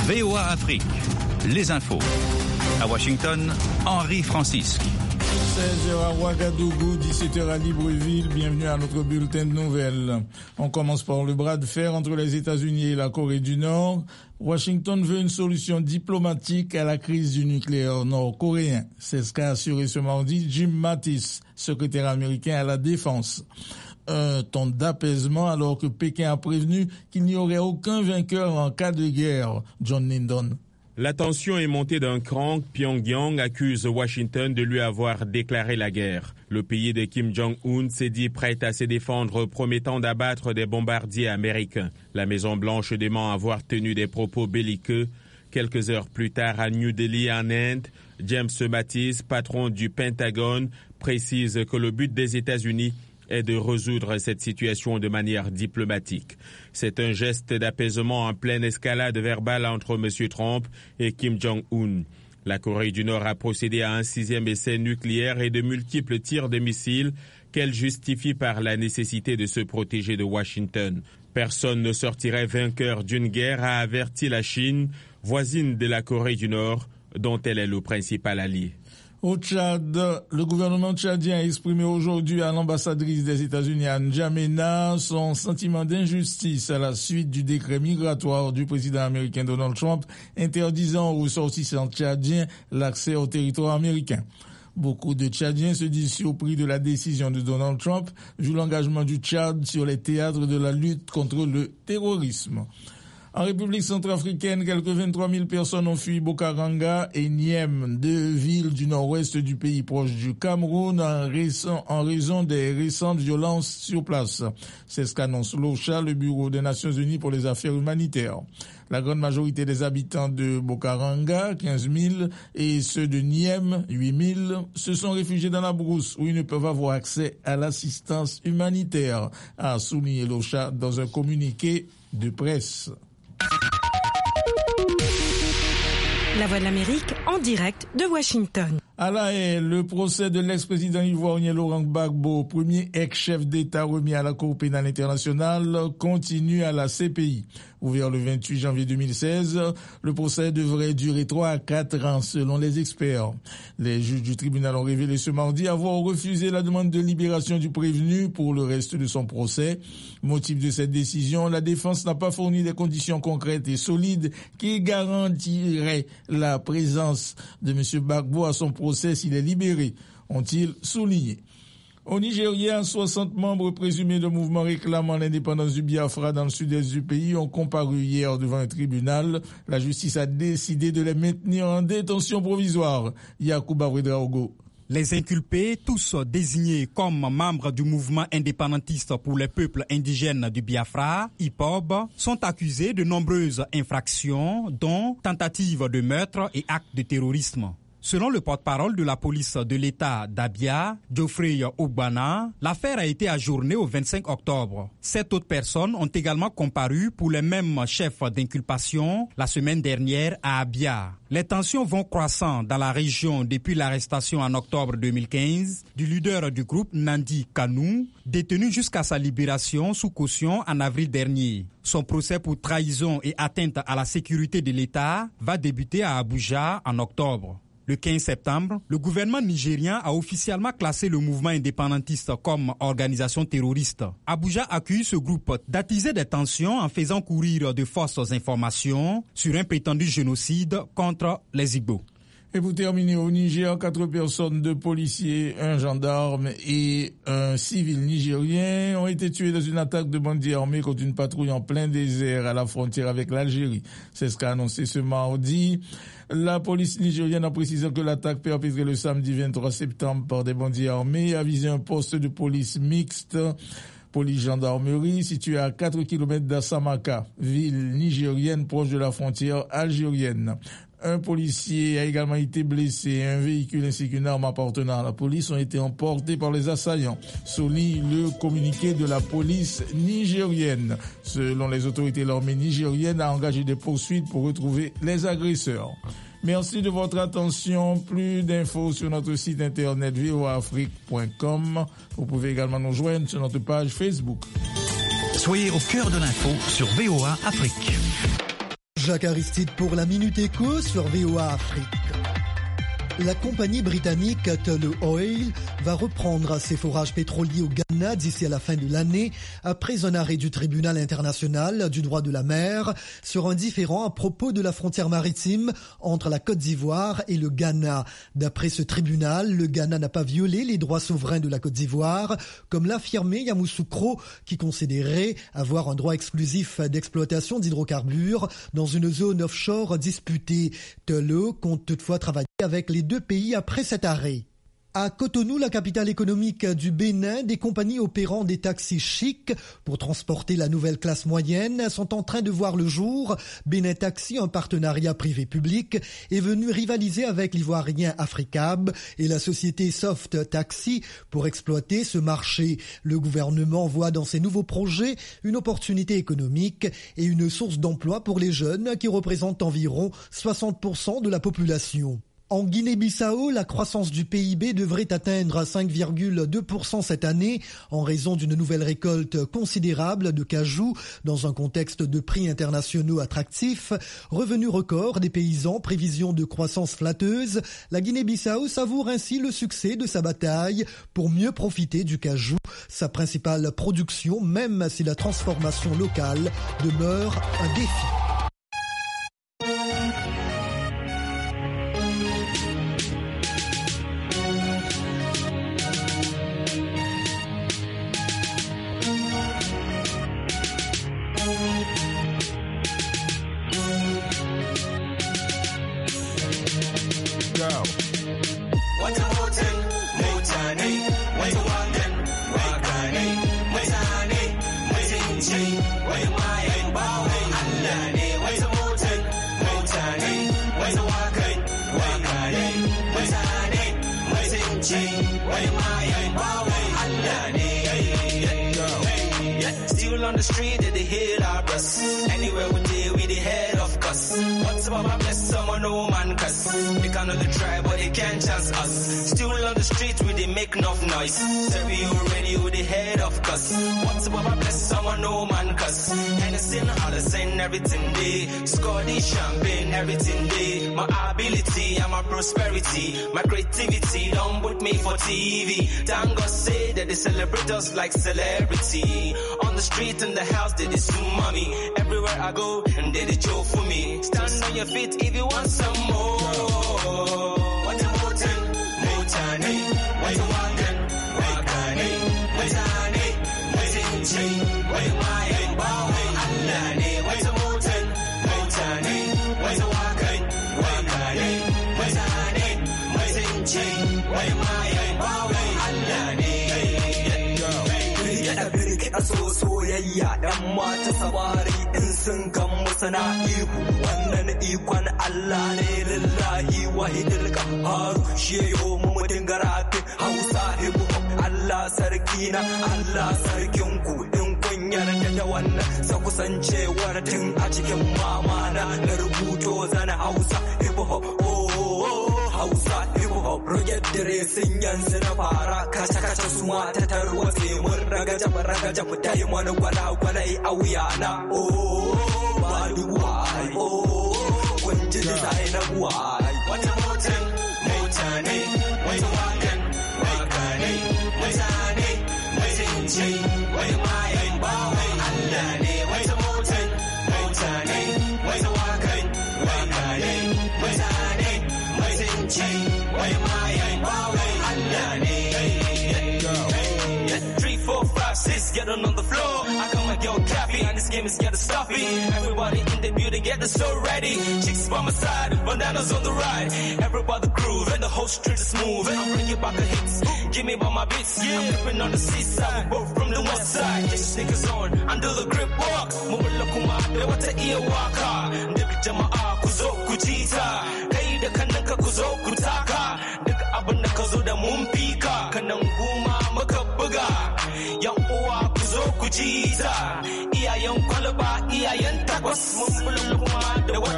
VOA Afrique, les infos. À Washington, Henri Francisque. 16h à Ouagadougou, 17h à Libreville. Bienvenue à notre bulletin de nouvelles. On commence par le bras de fer entre les États-Unis et la Corée du Nord. Washington veut une solution diplomatique à la crise du nucléaire nord-coréen. C'est ce qu'a assuré ce mardi Jim Mattis, secrétaire américain à la Défense. Un ton d'apaisement alors que Pékin a prévenu qu'il n'y aurait aucun vainqueur en cas de guerre. John Lyndon. La tension est montée d'un cran. Pyongyang accuse Washington de lui avoir déclaré la guerre. Le pays de Kim Jong-un s'est dit prêt à se défendre, promettant d'abattre des bombardiers américains. La Maison-Blanche dément avoir tenu des propos belliqueux. Quelques heures plus tard, à New Delhi, en Inde, James Mattis, patron du Pentagone, précise que le but des États-Unis est de résoudre cette situation de manière diplomatique. C'est un geste d'apaisement en pleine escalade verbale entre M. Trump et Kim Jong-un. La Corée du Nord a procédé à un 6e essai nucléaire et de multiples tirs de missiles qu'elle justifie par la nécessité de se protéger de Washington. Personne ne sortirait vainqueur d'une guerre, a averti la Chine, voisine de la Corée du Nord, dont elle est le principal allié. Au Tchad, le gouvernement tchadien a exprimé aujourd'hui à l'ambassadrice des États-Unis à N'Djamena son sentiment d'injustice à la suite du décret migratoire du président américain Donald Trump interdisant aux ressortissants tchadiens l'accès au territoire américain. Beaucoup de Tchadiens se disent surpris de la décision de Donald Trump, vu l'engagement du Tchad sur les théâtres de la lutte contre le terrorisme. En République centrafricaine, quelques 23 000 personnes ont fui Bokaranga et Niem, deux villes du nord-ouest du pays proche du Cameroun, en raison des récentes violences sur place. C'est ce qu'annonce l'OCHA, le Bureau des Nations Unies pour les affaires humanitaires. La grande majorité des habitants de Bokaranga, 15 000, et ceux de Niem, 8 000, se sont réfugiés dans la brousse où ils ne peuvent avoir accès à l'assistance humanitaire, a souligné l'OCHA dans un communiqué de presse. La Voix de l'Amérique en direct de Washington. À La Haye, le procès de l'ex-président ivoirien Laurent Gbagbo, premier ex-chef d'État remis à la Cour pénale internationale, continue à la CPI. Ouvert le 28 janvier 2016, le procès devrait durer 3 à 4 ans selon les experts. Les juges du tribunal ont révélé ce mardi avoir refusé la demande de libération du prévenu pour le reste de son procès. Motif de cette décision, la défense n'a pas fourni des conditions concrètes et solides qui garantiraient la présence de M. Gbagbo à son procès s'il est libéré, ont-ils souligné. Au Nigeria, 60 membres présumés de mouvements réclamant l'indépendance du Biafra dans le sud-est du pays ont comparu hier devant un tribunal. La justice a décidé de les maintenir en détention provisoire. Yacouba Ouedraogo. Les inculpés, tous désignés comme membres du mouvement indépendantiste pour les peuples indigènes du Biafra, IPOB, sont accusés de nombreuses infractions, dont tentatives de meurtre et actes de terrorisme. Selon le porte-parole de la police de l'État d'Abia, Geoffrey Ogbana, l'affaire a été ajournée au 25 octobre. 7 autres personnes ont également comparu pour les mêmes chefs d'inculpation la semaine dernière à Abia. Les tensions vont croissant dans la région depuis l'arrestation en octobre 2015 du leader du groupe Nandi Kanu, détenu jusqu'à sa libération sous caution en avril dernier. Son procès pour trahison et atteinte à la sécurité de l'État va débuter à Abuja en octobre. Le 15 septembre, le gouvernement nigérien a officiellement classé le mouvement indépendantiste comme organisation terroriste. Abuja accuse ce groupe d'attiser des tensions en faisant courir de fausses informations sur un prétendu génocide contre les Igbo. Et pour terminer, au Niger, 4 personnes, 2 policiers, 1 gendarme et un civil nigérien ont été tués dans une attaque de bandits armés contre une patrouille en plein désert à la frontière avec l'Algérie. C'est ce qu'a annoncé ce mardi la police nigérienne en précisant que l'attaque perpétrée le samedi 23 septembre par des bandits armés a visé un poste de police mixte police-gendarmerie située à 4 km d'Assamaka, ville nigérienne proche de la frontière algérienne. Un policier a également été blessé. Un véhicule ainsi qu'une arme appartenant à la police ont été emportés par les assaillants, souligne le communiqué de la police nigérienne. Selon les autorités, l'armée nigérienne a engagé des poursuites pour retrouver les agresseurs. Merci de votre attention. Plus d'infos sur notre site internet voaafrique.com. Vous pouvez également nous joindre sur notre page Facebook. Soyez au cœur de l'info sur VOA Afrique. Jacques Aristide pour la Minute Éco sur VOA Afrique. La compagnie britannique Tullow Oil va reprendre ses forages pétroliers au Ghana d'ici à la fin de l'année, après un arrêt du tribunal international du droit de la mer sur un différend à propos de la frontière maritime entre la Côte d'Ivoire et le Ghana. D'après ce tribunal, le Ghana n'a pas violé les droits souverains de la Côte d'Ivoire, comme l'a affirmé Yamoussoukro, qui considérait avoir un droit exclusif d'exploitation d'hydrocarbures dans une zone offshore disputée. Tullow compte toutefois travailler avec les deux pays après cet arrêt. À Cotonou, la capitale économique du Bénin, des compagnies opérant des taxis chics pour transporter la nouvelle classe moyenne sont en train de voir le jour. Bénin Taxi, un partenariat privé-public, est venu rivaliser avec l'ivoirien Africab et la société Soft Taxi pour exploiter ce marché. Le gouvernement voit dans ces nouveaux projets une opportunité économique et une source d'emploi pour les jeunes qui représentent environ 60% de la population. En Guinée-Bissau, la croissance du PIB devrait atteindre 5,2% cette année en raison d'une nouvelle récolte considérable de cajou dans un contexte de prix internationaux attractifs. Revenu record des paysans, prévision de croissance flatteuse. La Guinée-Bissau savoure ainsi le succès de sa bataille pour mieux profiter du cajou, sa principale production, même si la transformation locale demeure un défi. Still on the street, they hear our bus. Anywhere we did, we the head of cuss. What's about my bless someone, no man cuss. They can only try, but they can't chance us. Still on the street, we they make enough noise. Serve you already, we the head of cuss. What's about my bless someone, no man cuss. Anything, Allison, everything day. Scotty, champagne, everything day. My ability and my prosperity, my creativity, don't put me for TV. Thank God say that they celebrate us like celebrity. On the street, in the house, they sue mommy. Everywhere I go, and they joke for me. Stand on your feet if you want some more. What a mountain, mountain, what a wagon, wagon, what a name, what a chain, what a wine, Allah, what a mountain, mountain, what a wagon, wagon, what a name, what a chain, what a wine, Allah. So soyayya dan mata sabari in sun kan musu na ihu wannan ikon Allah ne lillahi wahidul qahhar sheyo mu dinga rafi Hausa hip hop Allah sarki na Allah sarkin ku in kun yarda da wannan sa kusancewar tun a cikin mamana na rubuto zana Hausa hip hop Hausa hip hop roget dare sun yanzu na fara kace su mata tarwatse mun ragaja fitai mana gwalai a wuya na ba duwai kun ji sai na buwai wata motan motane wata wakan wakane mutane mutunci wai mayan bawai Allah ne wata motan motane wata wakan wakane mutane mutunci wai mayan bawai Allah ne. 3, 4, 5, 6, get on the floor. I got my girl Cappy, and this game is getting stuffy. Everybody in the building, get the show ready. Chicks by my side, bananas on the right. Everybody groove, and the whole street is moving. I'm bringing back the hits, give me by my beats. I'm gripping on the seaside, both from the west side. Get your sneakers on, under the grip walk. Mumula kuma, they want to ear waka. Dabi jama'a, kuzo kujita. Kai da kanaka kuzo kutaka. Daga abin da ka zo da mun fika. Kanan guma muka buga. Yan uwa ku zo ku ji ta iyayen kwalba iyayen takwas mun bulun kuma da